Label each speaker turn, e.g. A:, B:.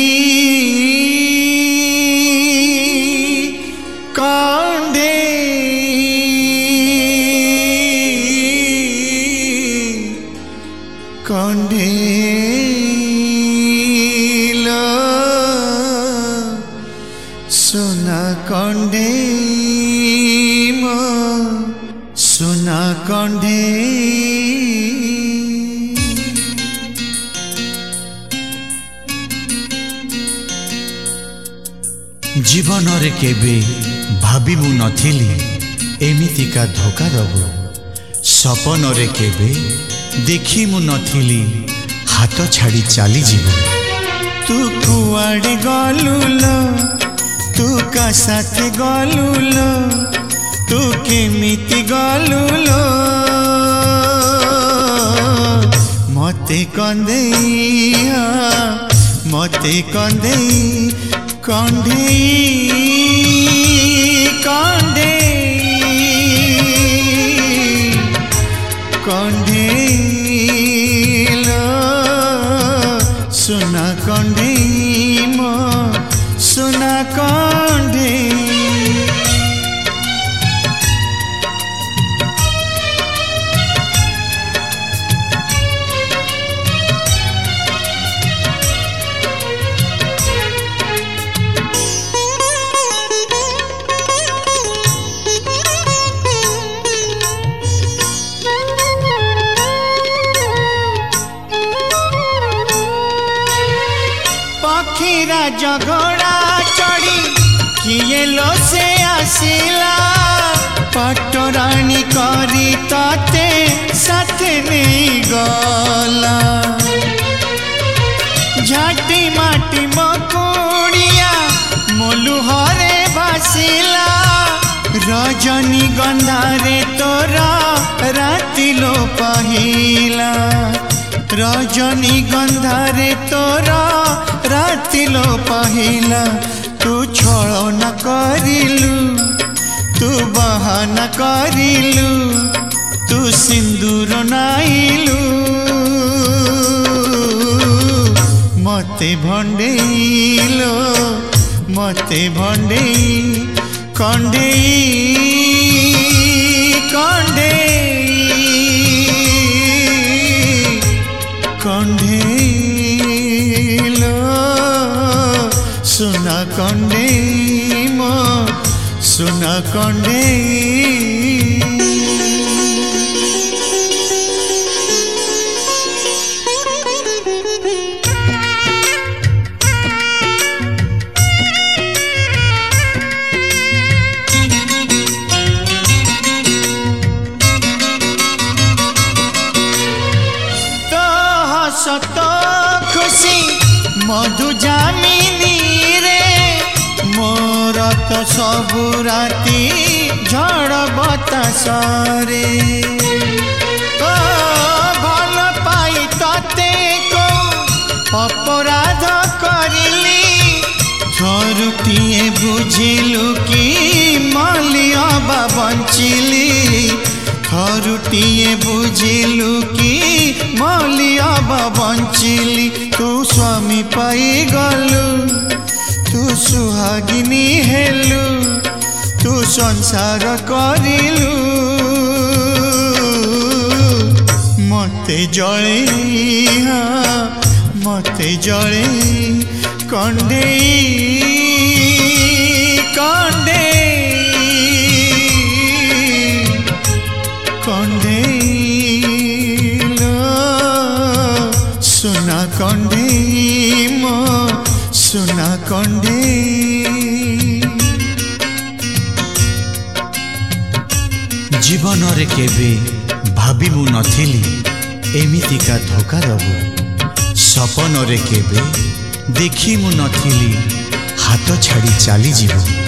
A: कंढेला सोना कंढे सोना कंढे जीवन रे केबे भाबी मु नथिली एमितिका धोखा दबु सपन रे केबे देखी मु नथिली हाथ छाड़ी चली जीवु तू कुआड़े गलुलो तू का साथ गलुलो तू केमिति गलुलो मते कंदेया मते कंदे कंढे कंढे कंढेला सोना कंढे सोना कंढे पखीरा जगड़ा चढ़ी किए लो से आसिला पटरानी करी ताते साथ नहीं गला झाटी माटी मकुड़िया मोलुहरे भासिला रजनी गंधारे तोरा राति लो पहिला रजनी गंधारे तोरा राति लो पहिला तू छल न करिलु तू बहाना करिलु तू सिंदूर नाइलु मते भंडेलो मते भंडे कंढे कंढे कंढेला सोना कंढे सोना कंढे सत खुशी मधु जामिनी रे मोर तो सबु राती झड़ बतास रे भल पाई तते को अपराध करिली थरुटिए बुझिलु कि मलिया बा बंचिली थरुटिए बुझिलु कि मलिया बा बंचिली तू स्वामी पाई गलु तू सुहागिनी हेलु तू संसार करिलु मते जळे मते जळे कंढे कंढे कंढेला सोना कंढे सोना कंढे जीवन रे केबे भाबी मु नथिली एमितिका धोखा दबु सपन रे केबे देखी मु नथिली हाथ छाड़ी चली जीवु।